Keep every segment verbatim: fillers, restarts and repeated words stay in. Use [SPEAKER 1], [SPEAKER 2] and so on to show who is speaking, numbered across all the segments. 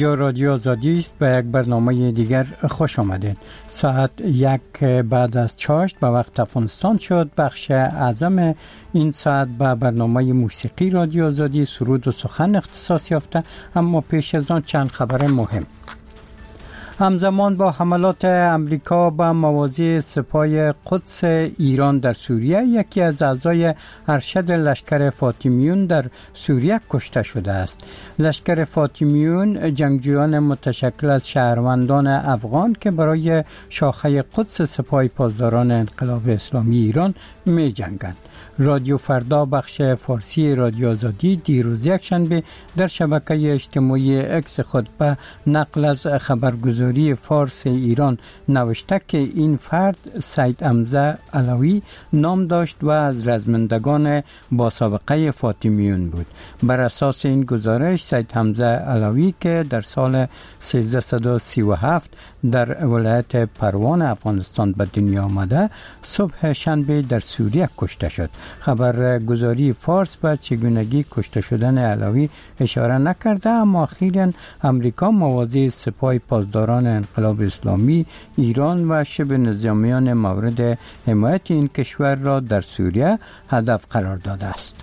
[SPEAKER 1] اینجا رادیو آزادی است. به یک برنامه دیگر خوش آمدید. ساعت یک بعد از چاشت به وقت افغانستان شد. بخش اعظم این ساعت به برنامه موسیقی رادیو آزادی سرود و سخن اختصاص یافته، اما پیش از آن چند خبر مهم. همزمان با حملات امریکا به مواضع سپاه قدس ایران در سوریه، یکی از اعضای ارشد لشکر فاطمیون در سوریه کشته شده است. لشکر فاطمیون جنگجویان متشکل از شهروندان افغان که برای شاخه قدس سپاه پاسداران انقلاب اسلامی ایران می جنگند. رادیو فردا بخش فارسی رادیو آزادی دیروز یکشنبه در شبکه اجتماعی اکس خود به نقل از خبرگزاری فارس ایران نوشته که این فرد سید حمزه علوی نام داشت و از رزمندگان با سابقه فاطمیون بود. بر اساس این گزارش سید حمزه علوی که در سال سیزده و سی و هفت در ولایت پروان افغانستان به دنیا آمده، صبح شنبه در سوریه کشته شد. خبرگزاری فارس به چگونگی کشته شدن علوی اشاره نکرده، اما اخیراً امریکا مواضع سپاه پاسداران انقلاب اسلامی ایران و شبه نظامیان مورد حمایت این کشور را در سوریه هدف قرار داده است.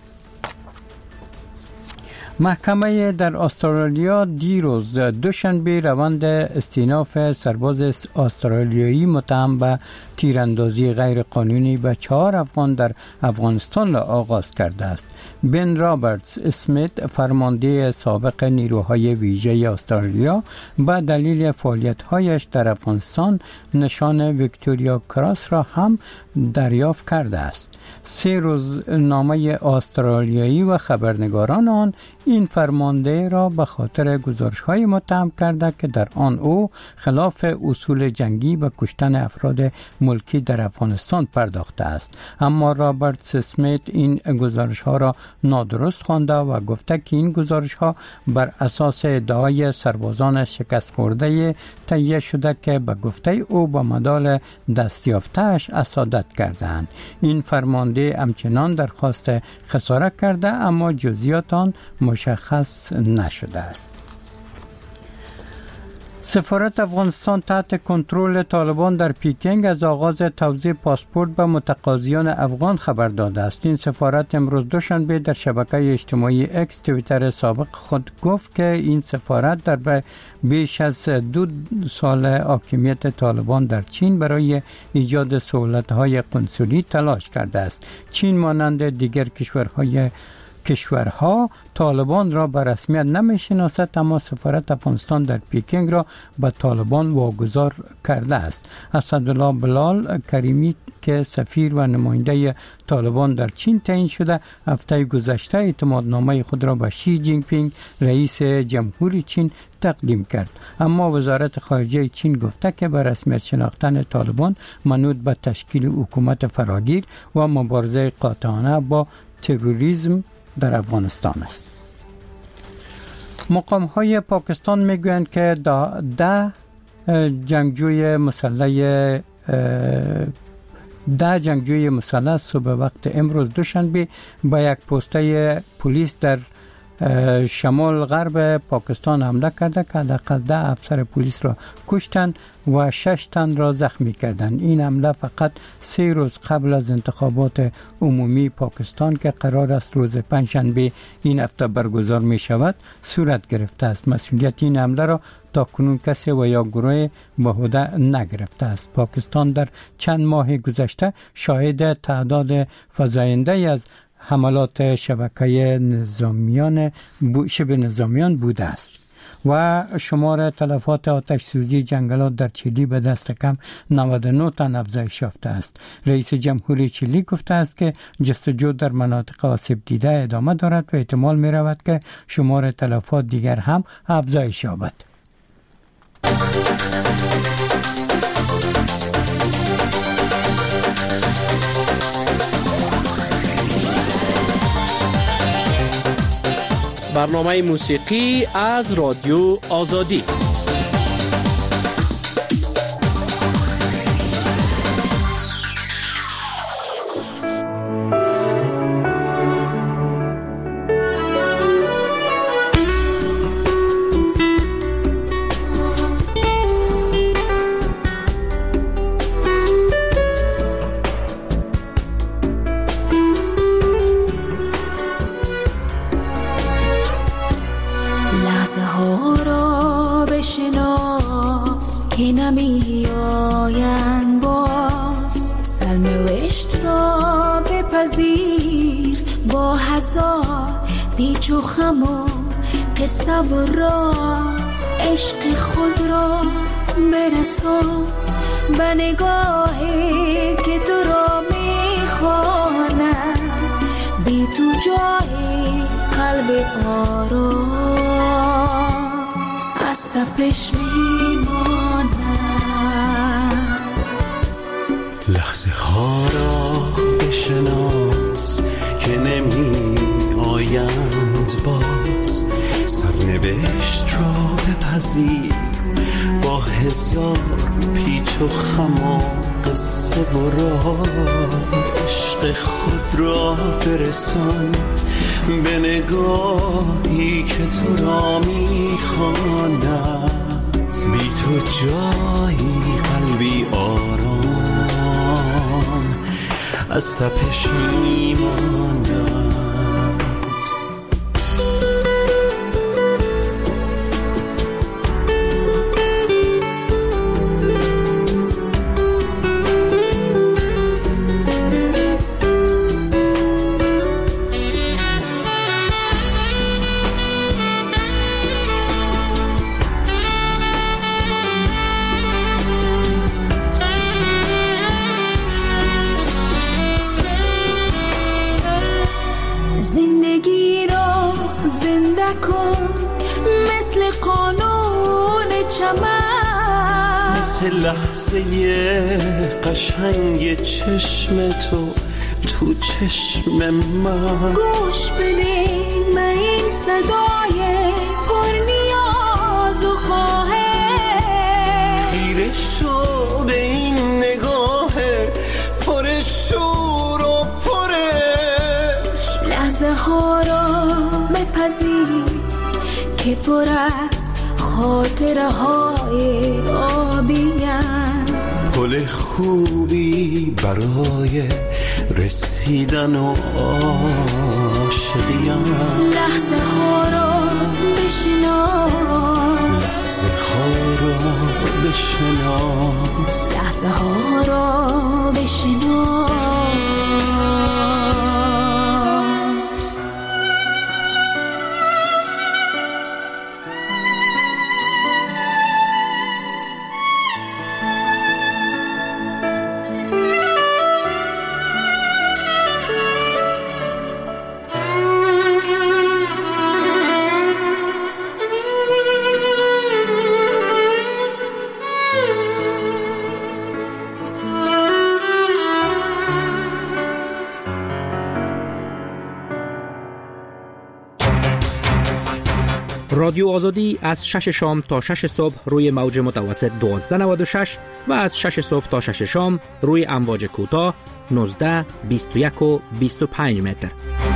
[SPEAKER 1] محکمه در استرالیا دیروز دوشنبه روند استئناف سرباز استرالیایی متهم به تیراندازی غیر قانونی به چهار افغان در افغانستان را آغاز کرده است. بن رابرتس اسمیت، فرمانده سابق نیروهای ویژه استرالیا، به دلیل فعالیت‌هایش در افغانستان نشان ویکتوریا کراس را هم دریافت کرده است. سه روزنامه استرالیایی و خبرنگاران آن این فرمانده را به خاطر گزارش‌های متهم کرده که در آن او خلاف اصول جنگی به کشتن افراد ملکی در افغانستان پرداخته است. اما رابرت اسمیت این گزارش‌ها را نادرست خوانده و گفته که این گزارش‌ها بر اساس ادعای سربازان شکست خورده تهیه شده که به گفته او با مدال دستیافته‌اش حسادت کردند. این فرمانده همچنان درخواست خسارت کرده، اما جزئیات آن مشخص نشده است. سفارت افغانستان تحت کنترل طالبان در پیکنگ از آغاز توزیع پاسپورت به متقاضیان افغان خبر داده است. این سفارت امروز دوشنبه در شبکه اجتماعی اکس توییتر سابق خود گفت که این سفارت در بیش از دو سال حاکمیت طالبان در چین برای ایجاد سهولت‌های کنسولی تلاش کرده است. چین مانند دیگر کشورهای کشورها طالبان را به رسمیت نمی‌شناسد، اما سفارت افغانستان در پیکنگ را به طالبان واگذار کرده است. اسدالله بلال کریمی که سفیر و نماینده طالبان در چین تعیین شده، هفته گذشته اعتمادنامه خود را به شی جین پینگ رئیس جمهوری چین تقدیم کرد. اما وزارت خارجه چین گفته که به رسمیت شناختن طالبان منوط به تشکیل حکومت فراگیر و مبارزه قاطعانه با تروریسم در افغانستان است. مقام های پاکستان میگویند که ده جنگجوی مسلح ده جنگجوی مسلح صبح وقت امروز دوشنبه به یک پسته پلیس در شمال غرب پاکستان حمله کرده که حداقل ده افسر پلیس را کشتند و شش تن را زخمی کردند. این حمله فقط سه روز قبل از انتخابات عمومی پاکستان که قرار است روز پنجشنبه این هفته برگزار می شود صورت گرفته است. مسئولیت این حمله را تا کنون کسی و یا گروه بیهوده نگرفته است. پاکستان در چند ماه گذشته شاهد تعداد فزاینده از حملات شبکه نظامیان شبه نظامیان بوده است و شمار تلفات آتش سوزی جنگلات در چیلی به دست کم نود و نه تن افزایش یافته است. رئیس جمهوری چیلی گفته است که جستجو در مناطق آسیب دیده ادامه دارد و احتمال می رود که شمار تلفات دیگر هم افزایش یابد.
[SPEAKER 2] برنامه موسیقی از رادیو آزادی.
[SPEAKER 3] بپذیر با هزار پیچ و خم و قصه و راز، عشق خود را برسان به نگاهی که تو را میخواند، بی تو جای قلب آرام از تپش میماند.
[SPEAKER 4] لحظه ها را بشناس که نمی آیند باز، سرنوشت را بپذیر با هزار پیچ و خم و قصه و راز، عشق خود را برسان به نگاهی که تو را میخواند، بی تو جایی قلبی آرام از تپش میماند.
[SPEAKER 3] زندگی را زنده کن مثل قانون چمن،
[SPEAKER 4] مثل لحظه قشنگ چشم تو تو چشم من.
[SPEAKER 3] گوش بده به این صدای پرنیاز و خواهش،
[SPEAKER 4] خیره شو به این نگاه پر شور و پرش.
[SPEAKER 3] لحظه ها را بپذیر که پر از خاطره های آبی‌اند،
[SPEAKER 4] پل خوبی برای رسیدن و عاشقی‌اند.
[SPEAKER 3] لحظه ها را بشناس،
[SPEAKER 4] لحظه ها را بشناس،
[SPEAKER 3] لحظه ها را بشناس.
[SPEAKER 2] رادیو آزادی از شش شام تا شش صبح روی موج متوسط دوازده نود و شش و از شش صبح تا شش شام روی امواج کوتاه نوزده، بیست و یک و بیست و پنج متر.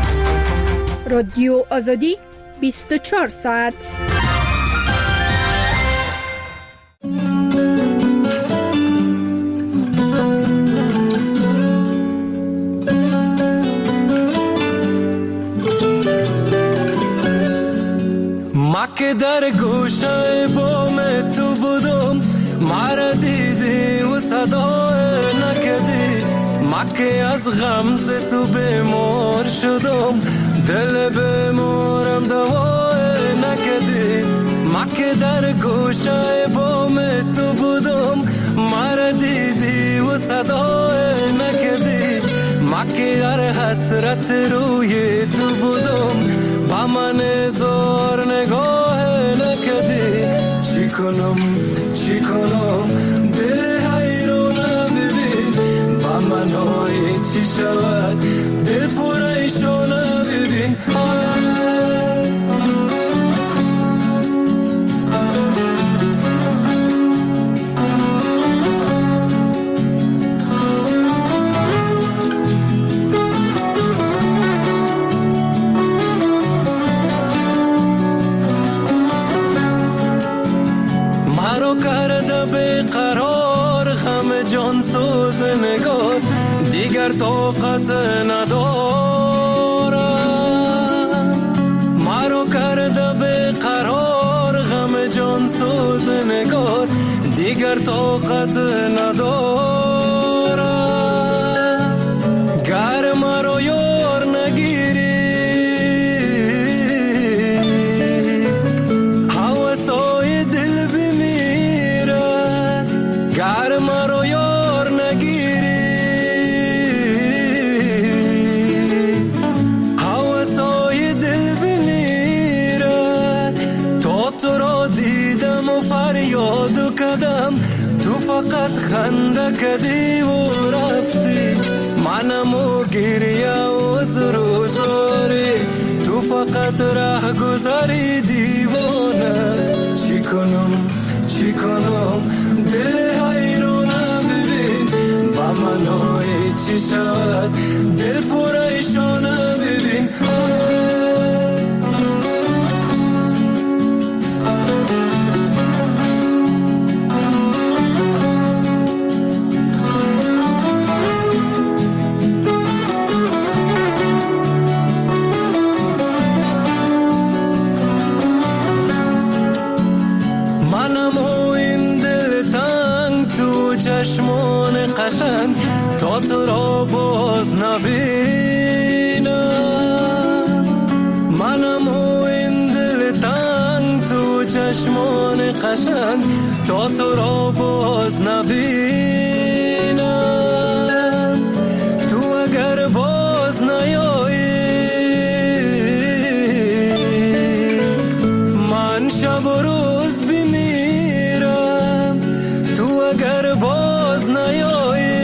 [SPEAKER 5] رادیو آزادی بیست و چهار ساعت.
[SPEAKER 6] که در گوشه بام تو بودم، مرا دیدی و صدا نکردی. ما که از غمز تو بیمار شدم، دل بیمارم دوا نکردی. ما که در گوشه بام تو بودم، مرا دیدی و صدا نکردی. ما که در حسرت روی تو بودم، با من زار نگاه نکردی. چی کنم چی کنم دل حیرانم، ببین با من های چی شود دل پریشانم، ببین جان سوز نگار دیگر طاقت ندارم. مرا کرده به قرار غم جان سوز نگار دیگر طاقت ندارم. گر مرا زدی و رفتی، منم و گریه و زروزاری، تو فقط ره گذاری دیوانه. چی کنم چی کنم دل حیرانه، ببین با منای چی شد دل پریشانه، ببین چشمان قشنگ تا تو را باز نبینم، منم و این دل تنگ تو چشمان قشنگ تا تو را باز نبینم. تو اگر باز نیایی من شب و روز بمیرم، تو اگر باز نیایی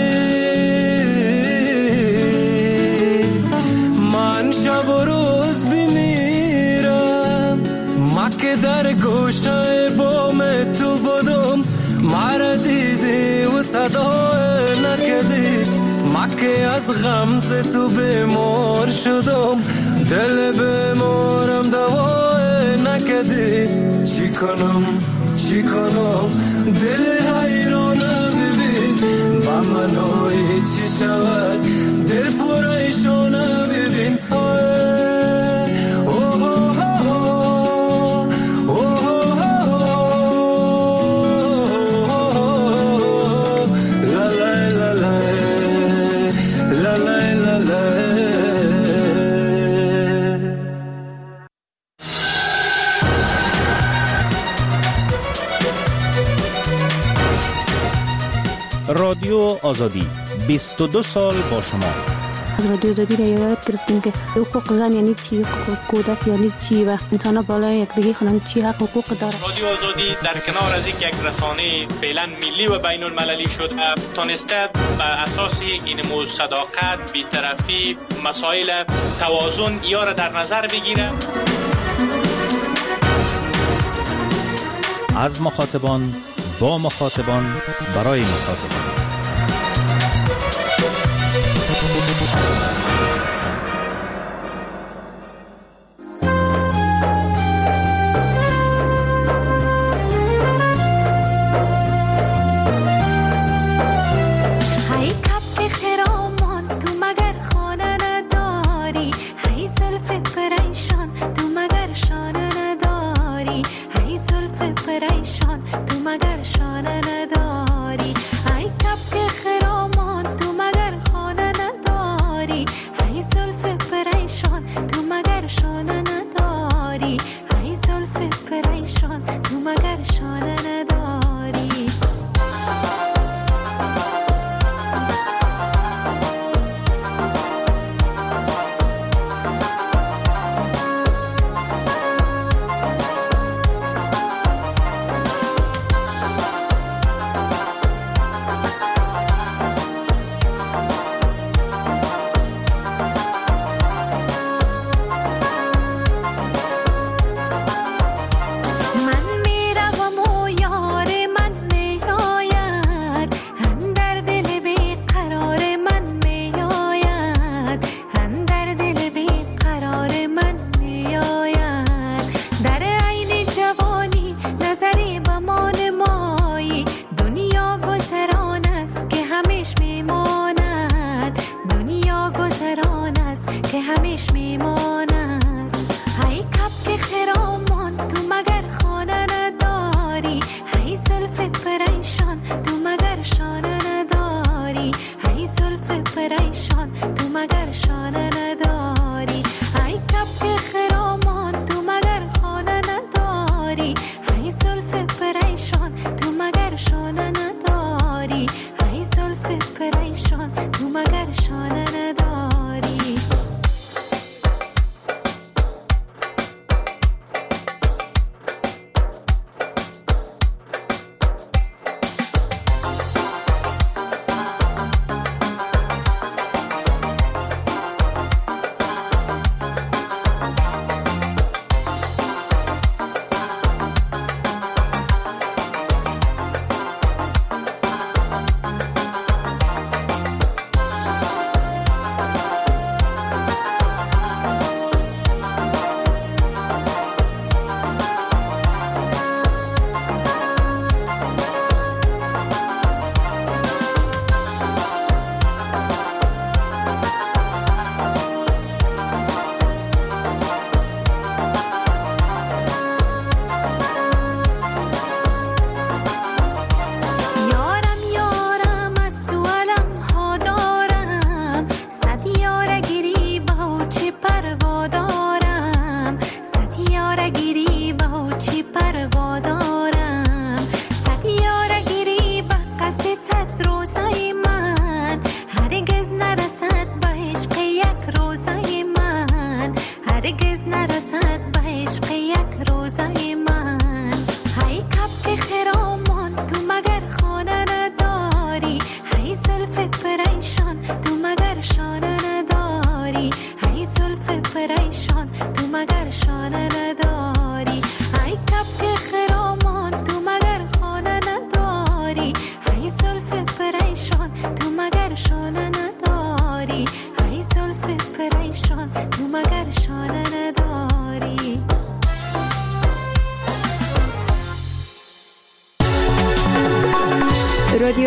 [SPEAKER 6] من شب و روز بمیرم. ما که در گوشه بام تو بودم، مرا دیدی و صدا نکدی، ما که از غمز تو بیمار شدم، دل بیمارم دوا نکدی. چی کنم چی کنم دل حیرانه، ببین با منای چی شود دل پریشانه، ببین
[SPEAKER 7] رادیو آزادی بیست و دو سال با شما.
[SPEAKER 8] از رادیو آزادی را یاد گرفتیم که حقوق زن یعنی چی، حقوق کودک یعنی چی و انسان بالای یکدیگه خانم چی حق حقوق داره.
[SPEAKER 9] رادیو آزادی در کنار از یک رسانه فعلا ملی و بین المللی شده، تونسته بر اساس این مو صداقت، بی‌طرفی، مسائل توازن یا را در نظر بگیره.
[SPEAKER 7] از مخاطبان با مخاطبان برای مخاطبان.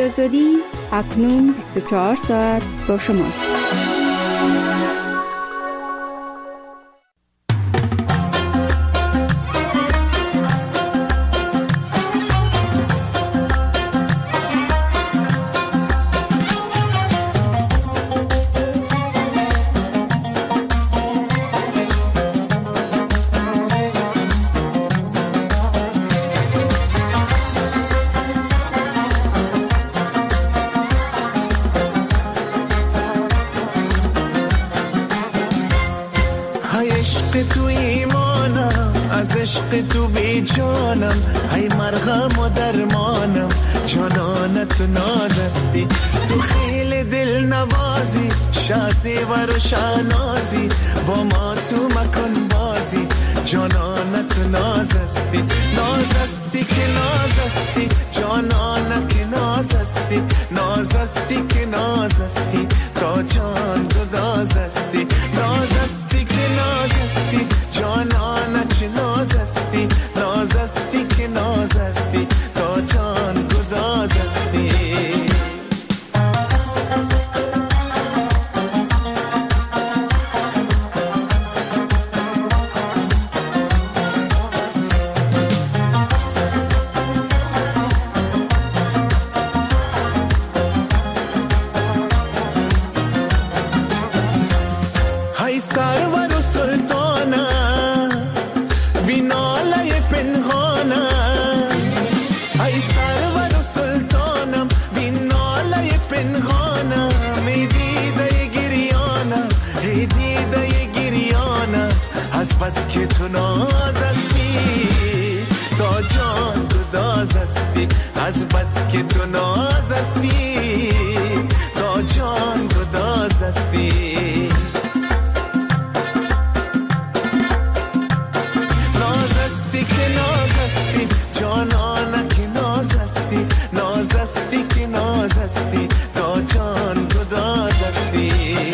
[SPEAKER 5] آزادی اکنون بیست و چهار ساعت با شماست.
[SPEAKER 4] تو بی جانم، ای مرهم و درمانم، جانانت نازستی، تو خیلی دل نوازی، شازی و روشنازی، با ما تو مکن بازی، جانانت نازستی، نازستی که نازستی، جانانت که نازستی، نازستی که نازستی، تا جان گدازستی، نازستی که نازستی، جانانت چه نازستی، نازستی که نازستی، تا جان گدازستی. های سرور و سلطانم، بی ناله پنهانم، ای سرور و سلطانم، بی ناله پنهانم، ای دیده گریانم، ای دیده گریانم، از بس که تو نازستی، تا جان گدازستی، از بس که تو نازستی، تا جان گدازستی. نازستی که نازستی، تا جان گدازستی.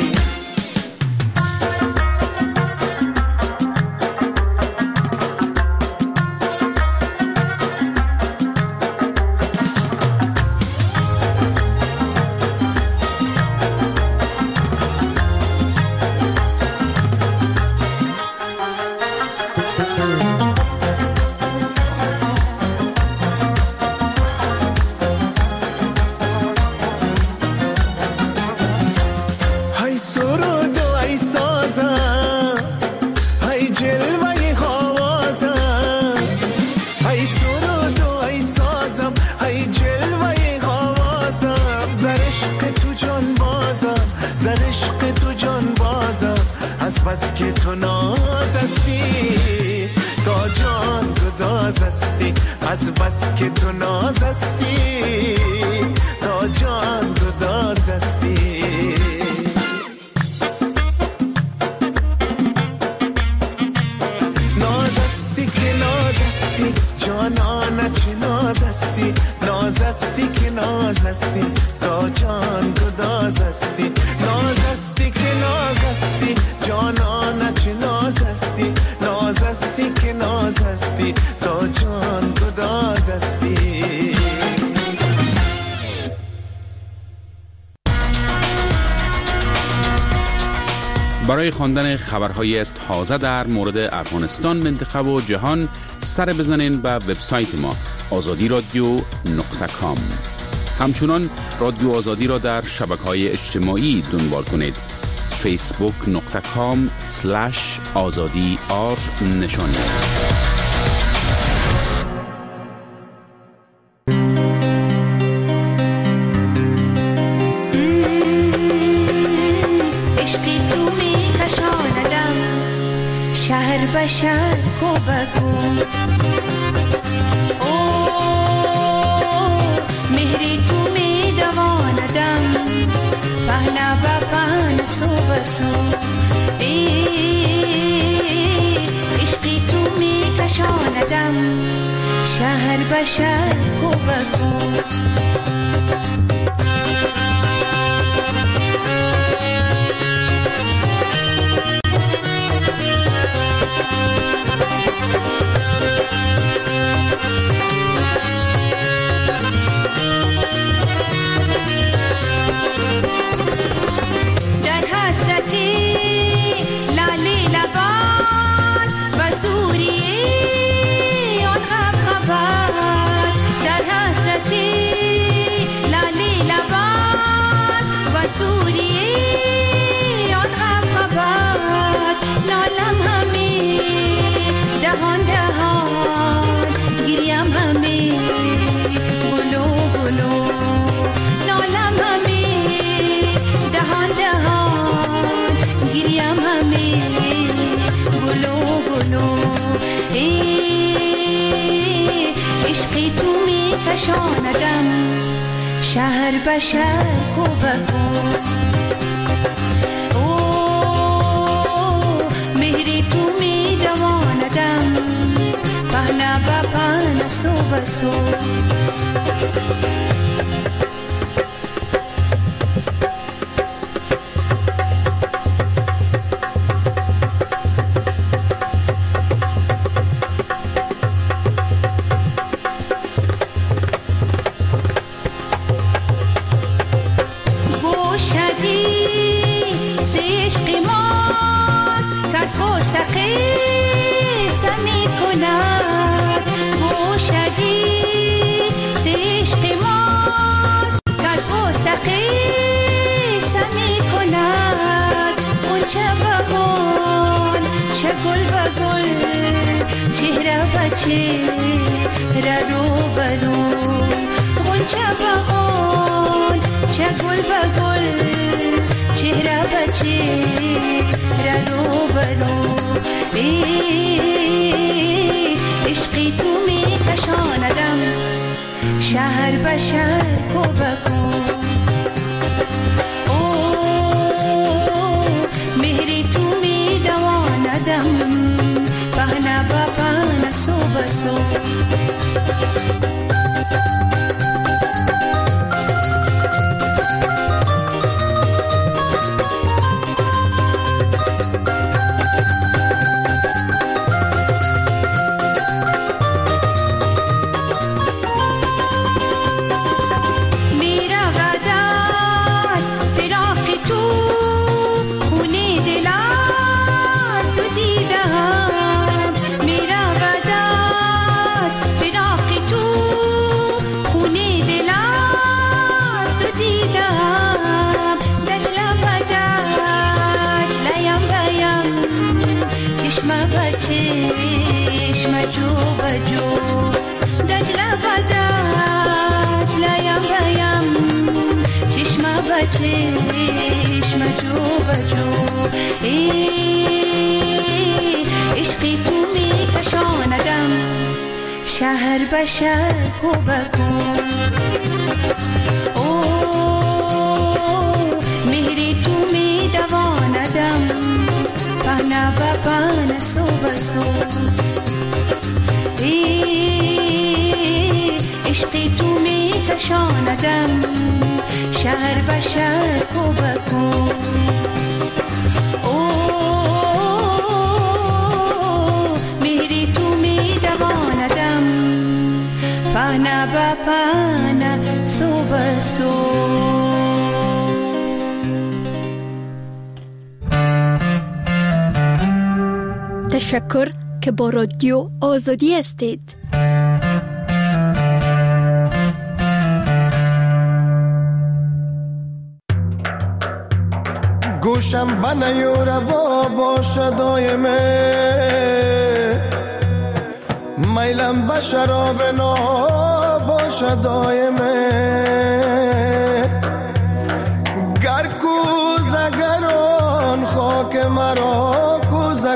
[SPEAKER 4] بس که تو نازستی، تا جان گدازستی، از بس که تو نازستی، تا جان گدازستی. نازستی که نازستی، جانانت چه نازستی، نازستی که نازستی، تا جان گدازستی. نازستی که نازستی، جانانت چه نازستی، نازستی که نازستی، تا جان گدازستی.
[SPEAKER 10] برای خواندن خبرهای تازه در مورد افغانستان، منطقه و جهان سر بزنین به وبسایت ما آزادی رادیو نقطه کام. همچنان رادیو آزادی را در شبکه‌های اجتماعی دنبال کنید. فیسبوک نقطه کام سلش آزادی آر نشانی است.
[SPEAKER 3] شهر بشر کو بکو او مهری تو می دواندم پهنا با پهن سو بسو عشقی تو می کشاندم شهر بشر کو بکو دهان دهان گریم همه گلو گلو عشقی تو می کشاندم شهر به شهر کو بکو مهری تو می دواندم پهنا با پهنا سو بسو عشقی تو می کشاندم شهر به شهر کو بکو مهری تو می دواندم پهنا با پهنا سو بسو چشم جو بجو عشقی تو می کشاندم شهر به شهر کو بکو مهری تو می دواندم پهنا با پهنا سو بسو عشقی تو می کشاندم شهر به شهر کو بکو مهری تو می دواندم پهنا با پهنا سو بسو
[SPEAKER 5] تشکر که با رادیو آزادی هستید.
[SPEAKER 11] گوشم بنیور با باشه دایمه میلم به شراب نا باشه دایمه گر کوزه گران خاک مرا کوزه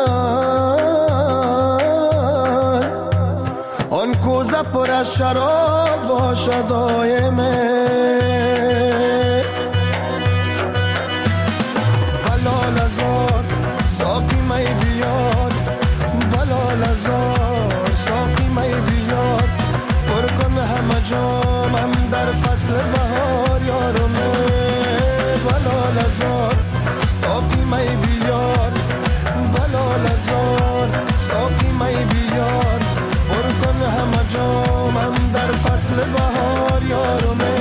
[SPEAKER 11] کنند آن کوزه پر از شراب باشه دایمه ساقی می بیار بلال ازار ساقی می بیار پر کن همه جامم در فصل بهار یارمه بلال ازار ساقی می بیار بلال ازار ساقی می بیار پر کن همه جامم در فصل بهار یارمه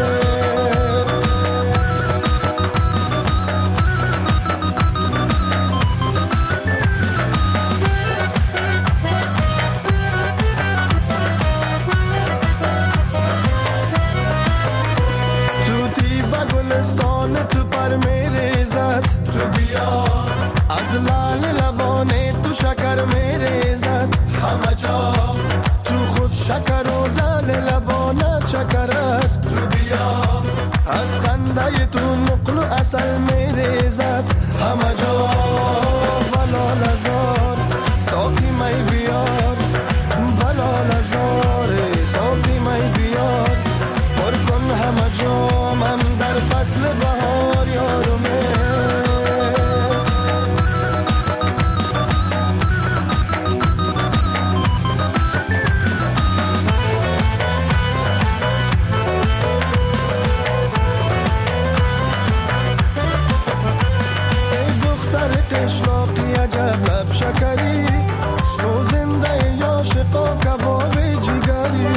[SPEAKER 11] تو پر میره زد تو بیا از لال لبانه تو شکر میره زد همه جا تو خود شکر و لال لبانه چکر است تو بیا از از خنده تو نقل و اصل میریزد همه جا بلال هزار ساقی می بیار بلال هزار ساقی می بیار پر کن همه جامم در فصل بهار یارمه اشلاقی عجب لب شکری سوزنده یا شقا کباب جگری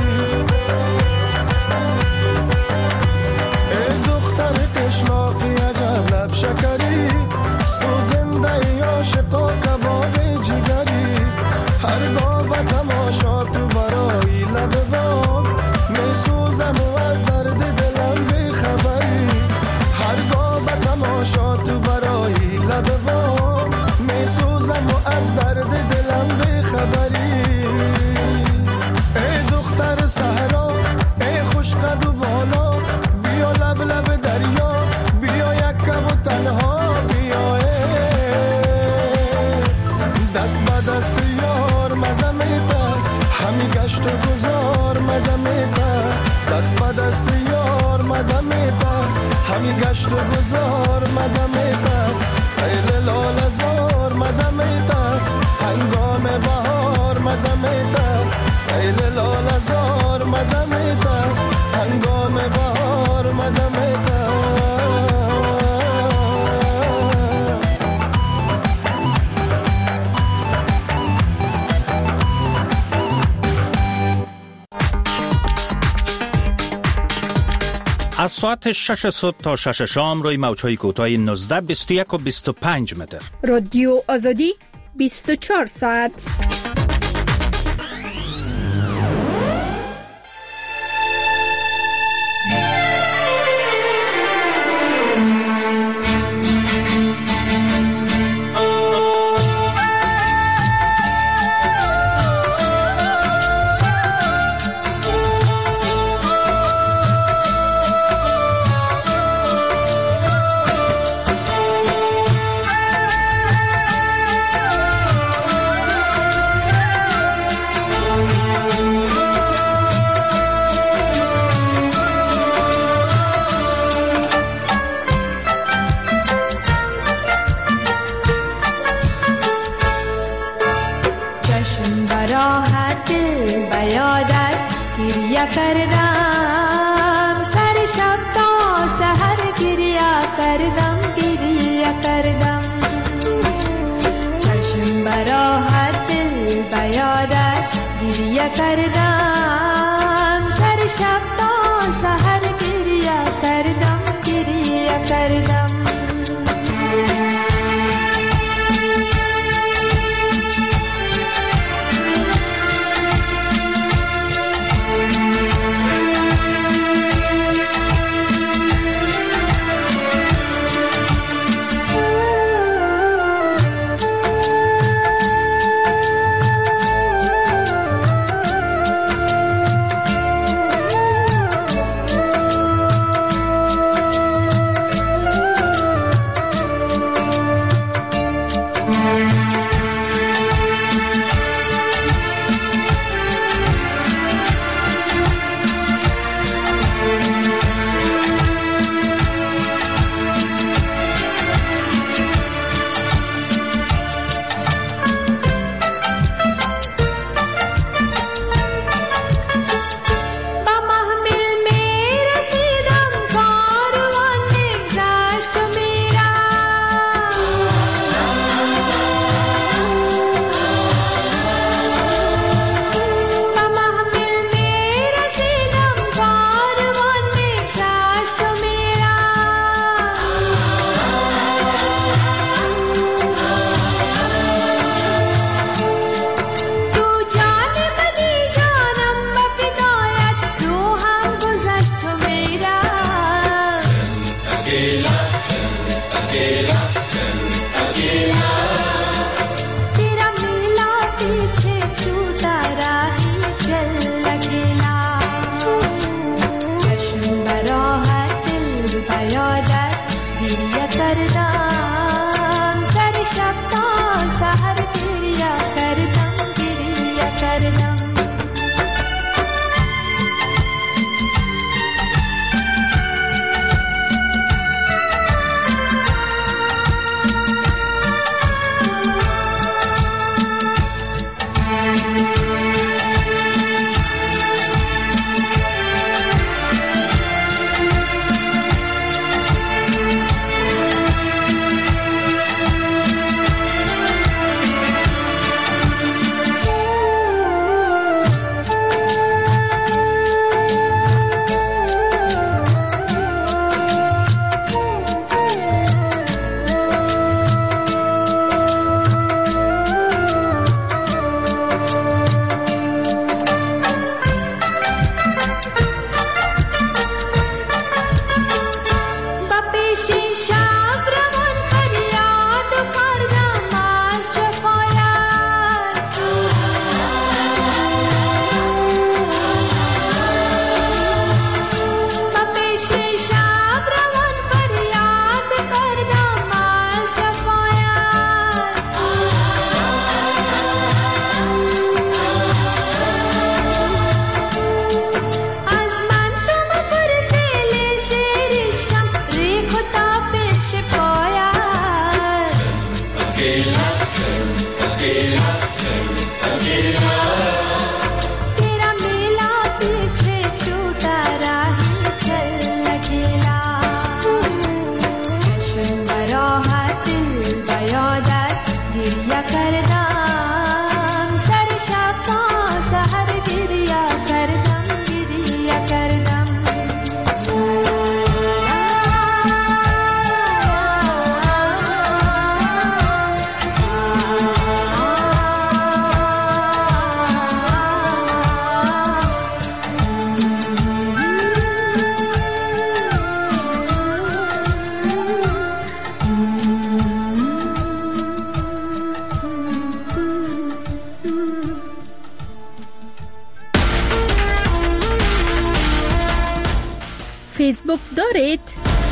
[SPEAKER 11] ای دختر اشلاقی عجب لب شکری سوزنده یا شقا کباب جگری هرگاه به تماشا تو برای لب بام می سوزم و از درد دلم بی خبری هرگاه به تماشا تو برای لب بام سوزم و از درد دلم بی خبری ای دختر صحرا ای خوش قد و بالا بیا لب لب دریا بیا یکم و تنها بیا دست با دست یار مزه میده همی گشت و گذار مزه میده دست با دست یار مزه میده همی گشت و گذار مزه میده سیل لال زار مزه میده هنگام بهار مزه میده سیل لال زار مزه میده هنگام بهار مزه میده
[SPEAKER 7] از ساعت شش صبح تا شش شام روی موج‌های کوتاه نوزده، بیست و یک و بیست و پنج متر.
[SPEAKER 5] رادیو آزادی بیست و چهار ساعت.
[SPEAKER 3] کردم سر شب تا سحر گریه کردم گریه کردم چشم براحت دل بیادت گریه کردم سر شب تا سحر گریه کردم گریه کردم گریه کردم سر شب تا سحر گریه کردم گریه کردم
[SPEAKER 12] فیسبوک دارید؟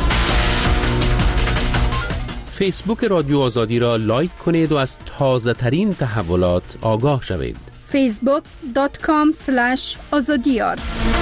[SPEAKER 10] فیسبوک رادیو آزادی را لایک کنید و از تازه ترین تحولات آگاه شوید.
[SPEAKER 12] فیسبوک دات کام اسلش آزادیار.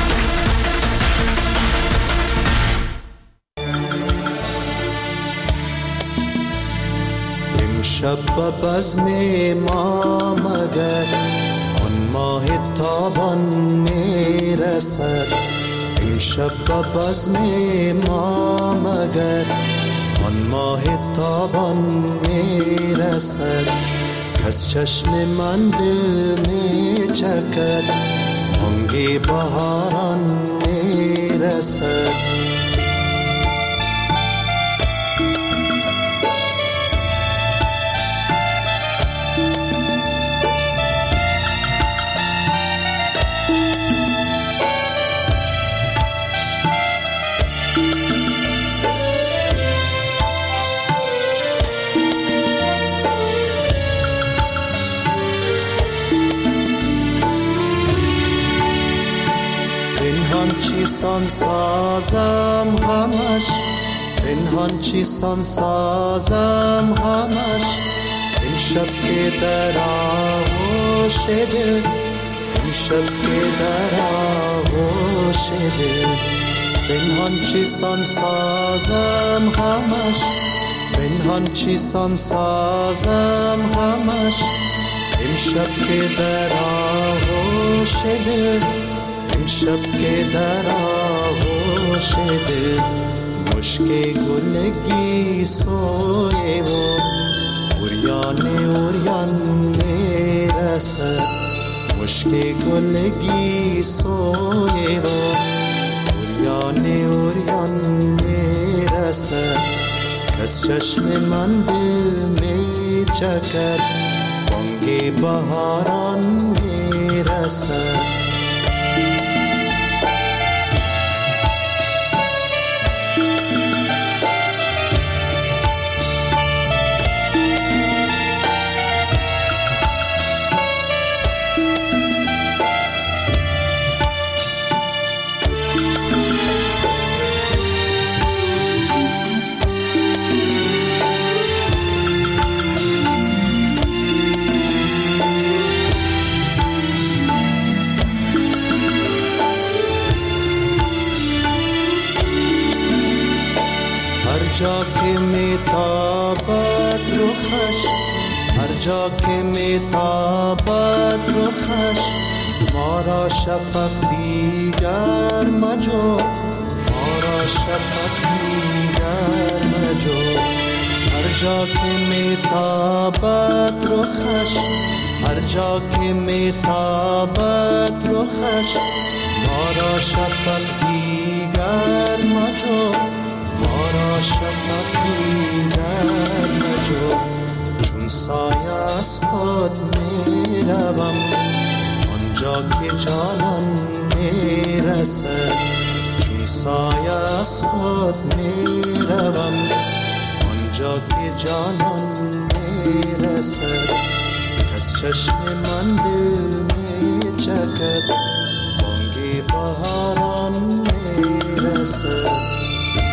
[SPEAKER 4] امشب به بزم ما مگر آن ماه تابان میرسد. امشب به بزم ما مگر آن ماه تابان میرسد. کس چشم من دل میچکد بانگ بهاران میرسد. چیسان سازم غمش، پنهان چیسان سازم غمش. امشب که در آغوش دل، امشب که در آغوش دل. پنهان چیسان سازم غمش، پنهان چیسان سازم غمش. امشب که در آغوش دل، امشب که در آغوش دل. مشک گلگی سوی و اوریان اوریان میرسد. مشک گلگی سوی و اوریان اوریان میرسد. کس چشم من دل میچکد بانگ بهاران میرسد.
[SPEAKER 11] میتابد رخش، هر جا که میتابد رخش، ما را شفق دیگر مجو، ما را شفق دیگر مجو. هر جا که میتابد رخش، هر جا که میتابد رخش، ما را شفق دیگر مجو، ما را شفق دیگر مجو. چون سایه از خود میروم آنجا که جانان میرسد، چون سایه از خود میروم آنجا که جانان میرسد. کس چشم من دل میچکد بانگی بهاران میرسد.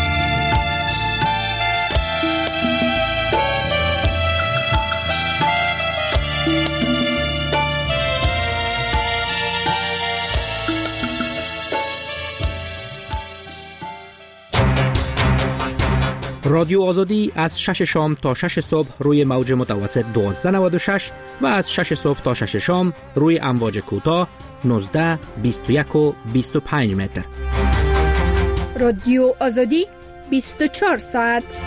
[SPEAKER 2] رادیو آزادی از شش شام تا شش صبح روی موج متوسط دوازده نود و شش و از شش صبح تا شش شام روی امواج کوتاه نوزده بیست و یک و بیست و پنج متر.
[SPEAKER 12] رادیو آزادی بیست و چهار ساعت.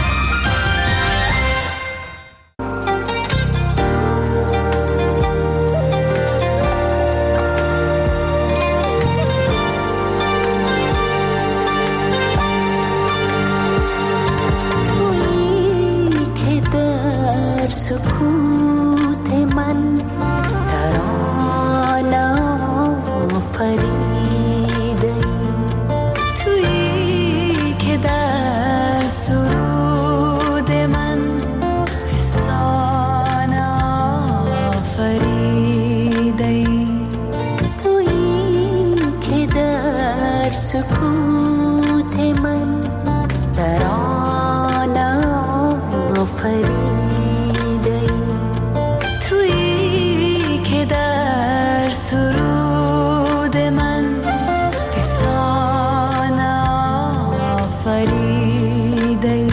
[SPEAKER 3] سکوت من ترانه فریده، تویی که در سرود من فسانه فریده، تویی که در سکوت من ترانه فریده، در سرود من فسانه فریده.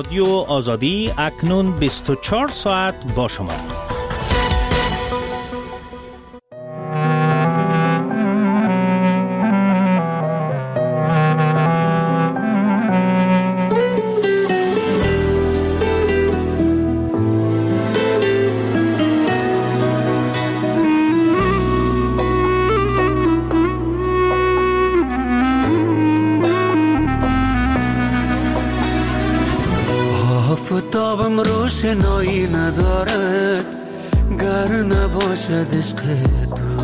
[SPEAKER 7] رادیو آزادی اکنون بیست و چهار ساعت با شما.
[SPEAKER 4] آفتابم روشنایی ندارد گر نباشد عشق تو،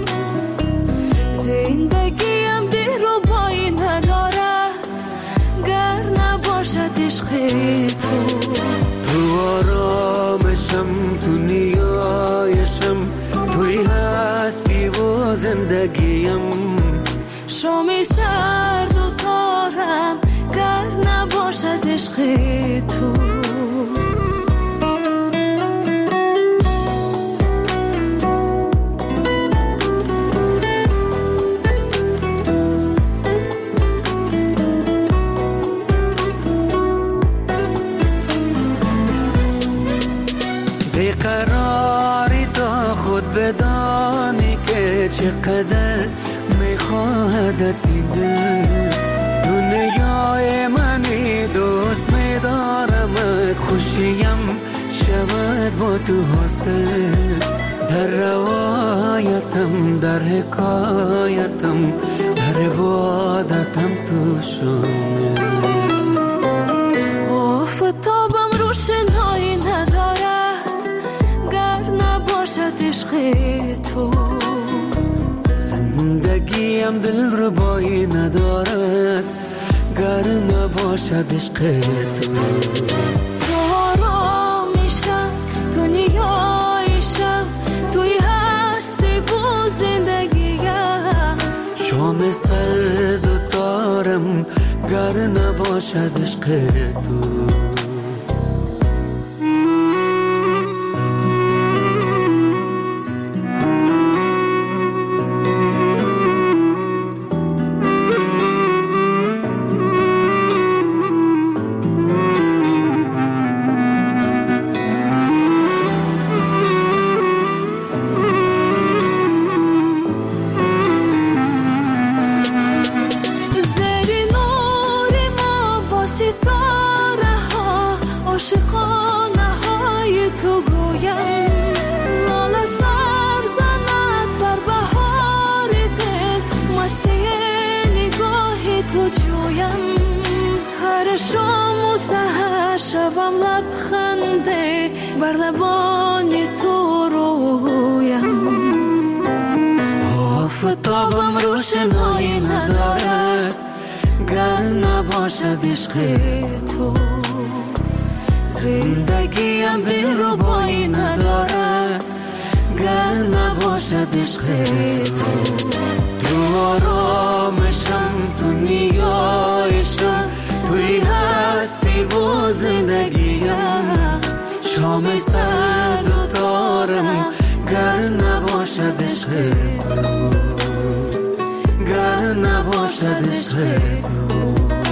[SPEAKER 3] زندگیم دلربایی ندارد گر نباشد عشق تو.
[SPEAKER 4] تو آرامشم، تو نیایشم، توی هستی و زندگیم.
[SPEAKER 3] شامی سرد و تارم گر نباشد عشق تو.
[SPEAKER 4] بیقراری تا خود بدانی که چقدر میخواهدت این دل. دنیای منی دوست میدارم، خوشیم شود با تو حاصل. در روایتم، در حکایتم، در عبادتم تو شامل.
[SPEAKER 3] آفتابم روشنایی ندارد گر نباشد عشق تو.
[SPEAKER 4] زندگیم دلربایی ندارد گر نباشد عشق تو.
[SPEAKER 3] تو آرامیشم، تو نیایشم، توی هستی و زندگیم.
[SPEAKER 4] شام سرد و تارم گر نباشد عشق تو.
[SPEAKER 3] بر لبان تو رویم.
[SPEAKER 4] آفتابم روشنایی ندارد گر نباشد عشق تو. زندگیم دلربایی ندارد گر نباشد عشق تو. تو آرامشم، تو نیایشم، توی هستی و زندگیم. شام سرد و تارم گر نباشد عشق تو. گر نباشد عشق تو.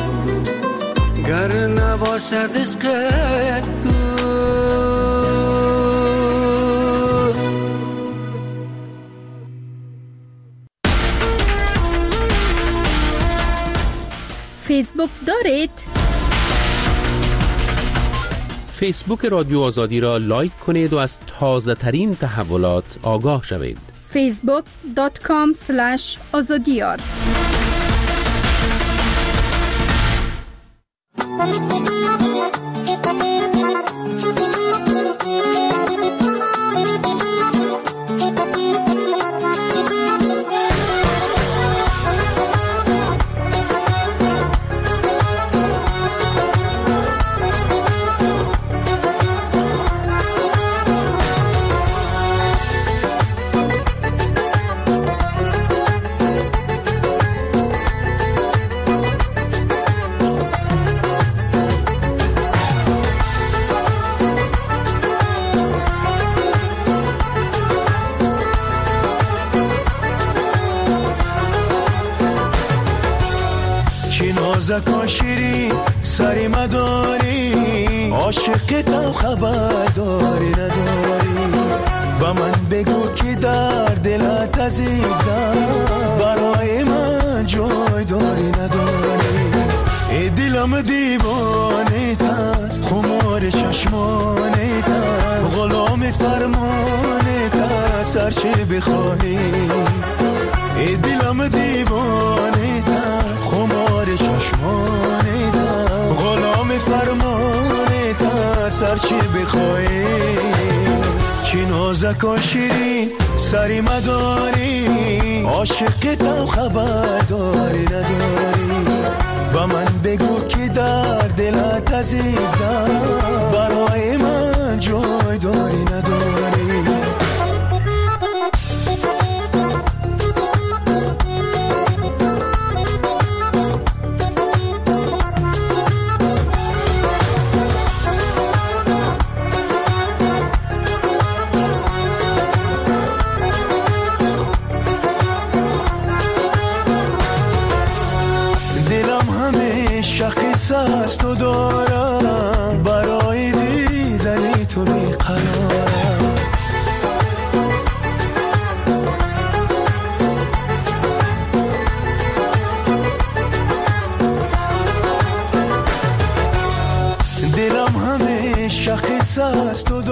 [SPEAKER 4] گر نباشد عشق تو.
[SPEAKER 12] فیسبوک دارید؟
[SPEAKER 10] فیسبوک رادیو آزادی را لایک کنید و از تازه ترین تحولات آگاه شوید.
[SPEAKER 12] فیسبوک دات کام اسلش آزادیار.
[SPEAKER 11] چی نازک و شیرین سری مداری، عاشقتم خبر داری نداری. با من بگو که در دلت عزیزم برای من جای داری نداری. ای دلم دیوانه تست، خمار چشمانه تست، غلام فرمانه تست، هرچه بخواهی. ای دلم دیوانه تست، خمار چشمانه تست، غلام فرمانه تست، هرچه بخواهی. چی نازک و شیرین سری مداری، عاشقتم خبر داری نداری. با من بگو که در دلت عزیزم برای من جای داری نداری. از تو دارم، برای دیدنی تو بیقرارم. دلم همیشه قصه از تو